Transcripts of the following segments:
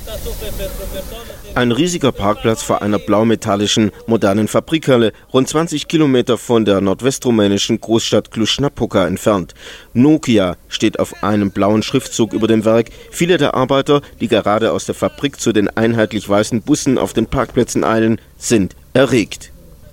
Ein riesiger Parkplatz vor einer blaumetallischen, modernen Fabrikhalle, rund 20 Kilometer von der nordwestrumänischen Großstadt Cluj-Napoca entfernt. Nokia steht auf einem blauen Schriftzug über dem Werk. Viele der Arbeiter, die gerade aus der Fabrik zu den einheitlich weißen Bussen auf den Parkplätzen eilen, sind erregt.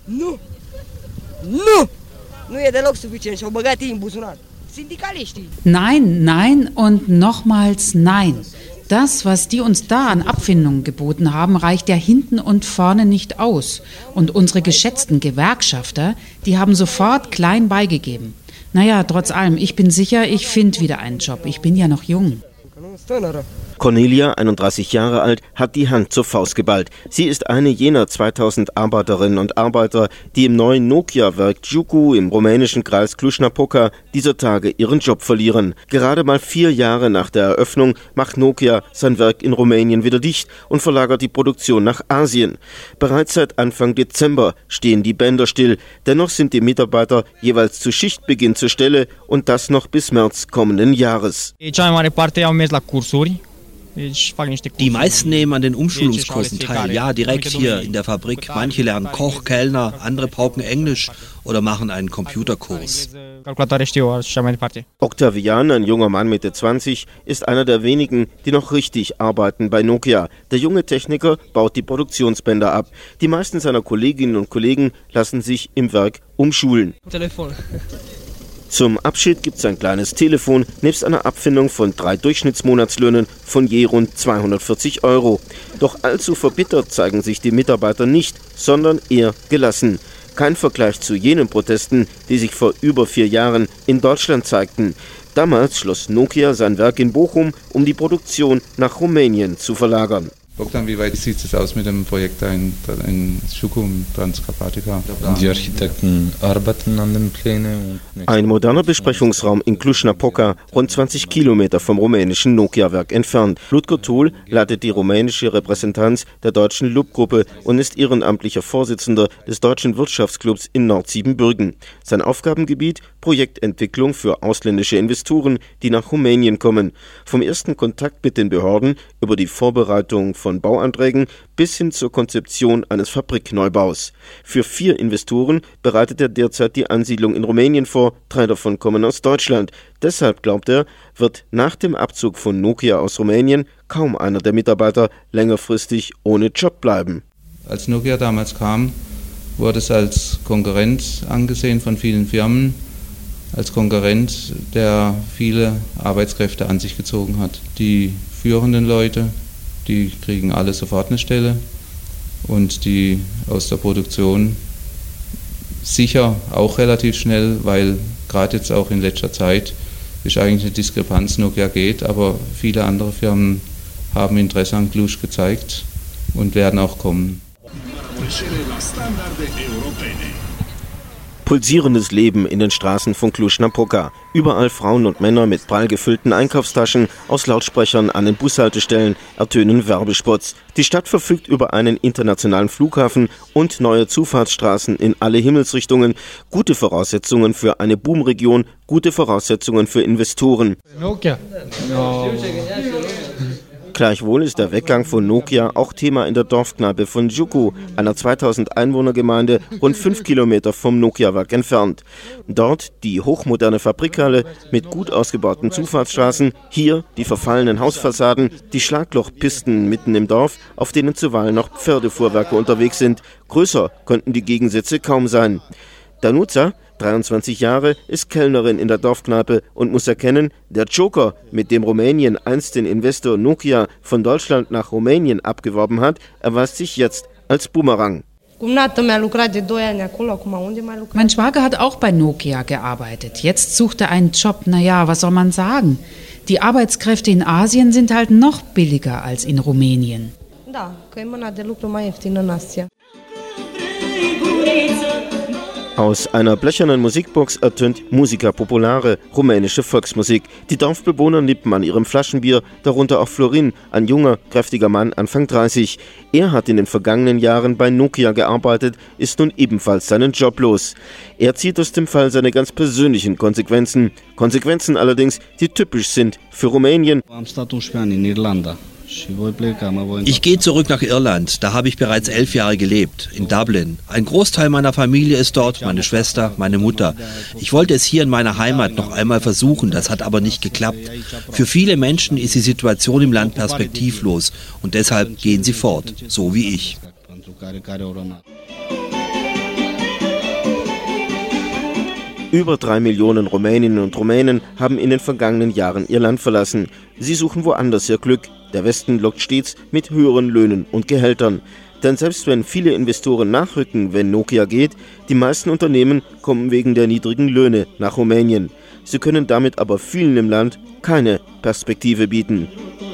Nein, nein und nochmals nein. Das, was die uns da an Abfindungen geboten haben, reicht ja hinten und vorne nicht aus. Und unsere geschätzten Gewerkschafter, die haben sofort klein beigegeben. Naja, trotz allem, ich bin sicher, ich finde wieder einen Job. Ich bin ja noch jung. Cornelia, 31 Jahre alt, hat die Hand zur Faust geballt. Sie ist eine jener 2000 Arbeiterinnen und Arbeiter, die im neuen Nokia-Werk Giurgiu im rumänischen Kreis Cluj-Napoca dieser Tage ihren Job verlieren. Gerade mal 4 Jahre nach der Eröffnung macht Nokia sein Werk in Rumänien wieder dicht und verlagert die Produktion nach Asien. Bereits seit Anfang Dezember stehen die Bänder still. Dennoch sind die Mitarbeiter jeweils zu Schichtbeginn zur Stelle und das noch bis März kommenden Jahres. Die meisten nehmen an den Umschulungskursen teil, ja, direkt hier in der Fabrik. Manche lernen Koch, Kellner, andere pauken Englisch oder machen einen Computerkurs. Octavian, ein junger Mann Mitte 20, ist einer der wenigen, die noch richtig arbeiten bei Nokia. Der junge Techniker baut die Produktionsbänder ab. Die meisten seiner Kolleginnen und Kollegen lassen sich im Werk umschulen. Zum Abschied gibt es ein kleines Telefon, nebst einer Abfindung von 3 Durchschnittsmonatslöhnen von je rund 240 €. Doch allzu verbittert zeigen sich die Mitarbeiter nicht, sondern eher gelassen. Kein Vergleich zu jenen Protesten, die sich vor über 4 Jahren in Deutschland zeigten. Damals schloss Nokia sein Werk in Bochum, um die Produktion nach Rumänien zu verlagern. Bogdan, wie weit sieht es aus mit dem Projekt in Giurgiu, Transcarpatica? Die Architekten arbeiten an den Plänen. Ein moderner Besprechungsraum in Cluj-Napoca, rund 20 Kilometer vom rumänischen Nokia-Werk entfernt. Ludger Thol leitet die rumänische Repräsentanz der deutschen LUB-Gruppe und ist ehrenamtlicher Vorsitzender des Deutschen Wirtschaftsclubs in Nordsiebenbürgen. Sein Aufgabengebiet: Projektentwicklung für ausländische Investoren, die nach Rumänien kommen. Vom ersten Kontakt mit den Behörden über die Vorbereitung von Bauanträgen bis hin zur Konzeption eines Fabrikneubaus. Für 4 Investoren bereitet er derzeit die Ansiedlung in Rumänien vor. 3 davon kommen aus Deutschland. Deshalb, glaubt er, wird nach dem Abzug von Nokia aus Rumänien kaum einer der Mitarbeiter längerfristig ohne Job bleiben. Als Nokia damals kam, wurde es als Konkurrent angesehen von vielen Firmen, als Konkurrent, der viele Arbeitskräfte an sich gezogen hat. Die führenden Leute, die kriegen alle sofort eine Stelle und die aus der Produktion sicher auch relativ schnell, weil gerade jetzt auch in letzter Zeit ist eigentlich eine Diskrepanz. Nokia geht, aber viele andere Firmen haben Interesse an Cluj gezeigt und werden auch kommen. Pulsierendes Leben in den Straßen von Cluj-Napoca. Überall Frauen und Männer mit prall gefüllten Einkaufstaschen, aus Lautsprechern an den Bushaltestellen ertönen Werbespots. Die Stadt verfügt über einen internationalen Flughafen und neue Zufahrtsstraßen in alle Himmelsrichtungen. Gute Voraussetzungen für eine Boomregion, gute Voraussetzungen für Investoren. Nokia. No. Gleichwohl ist der Weggang von Nokia auch Thema in der Dorfkneipe von Giurgiu, einer 2000 Einwohnergemeinde, rund 5 Kilometer vom Nokia-Werk entfernt. Dort die hochmoderne Fabrikhalle mit gut ausgebauten Zufahrtsstraßen, hier die verfallenen Hausfassaden, die Schlaglochpisten mitten im Dorf, auf denen zuweilen noch Pferdefuhrwerke unterwegs sind. Größer könnten die Gegensätze kaum sein. Danuța, 23 Jahre, ist Kellnerin in der Dorfkneipe und muss erkennen, der Joker, mit dem Rumänien einst den Investor Nokia von Deutschland nach Rumänien abgeworben hat, erweist sich jetzt als Bumerang. Mein Schwager hat auch bei Nokia gearbeitet. Jetzt sucht er einen Job. Naja, was soll man sagen? Die Arbeitskräfte in Asien sind halt noch billiger als in Rumänien. Aus einer blechernen Musikbox ertönt Musica Populare, rumänische Volksmusik. Die Dorfbewohner nippen an ihrem Flaschenbier, darunter auch Florin, ein junger, kräftiger Mann, Anfang 30. Er hat in den vergangenen Jahren bei Nokia gearbeitet, ist nun ebenfalls seinen Job los. Er zieht aus dem Fall seine ganz persönlichen Konsequenzen. Konsequenzen allerdings, die typisch sind für Rumänien. Ich gehe zurück nach Irland. Da habe ich bereits 11 Jahre gelebt, in Dublin. Ein Großteil meiner Familie ist dort, meine Schwester, meine Mutter. Ich wollte es hier in meiner Heimat noch einmal versuchen, das hat aber nicht geklappt. Für viele Menschen ist die Situation im Land perspektivlos und deshalb gehen sie fort, so wie ich. Über 3 Millionen Rumäninnen und Rumänen haben in den vergangenen Jahren ihr Land verlassen. Sie suchen woanders ihr Glück. Der Westen lockt stets mit höheren Löhnen und Gehältern. Denn selbst wenn viele Investoren nachrücken, wenn Nokia geht, die meisten Unternehmen kommen wegen der niedrigen Löhne nach Rumänien. Sie können damit aber vielen im Land keine Perspektive bieten.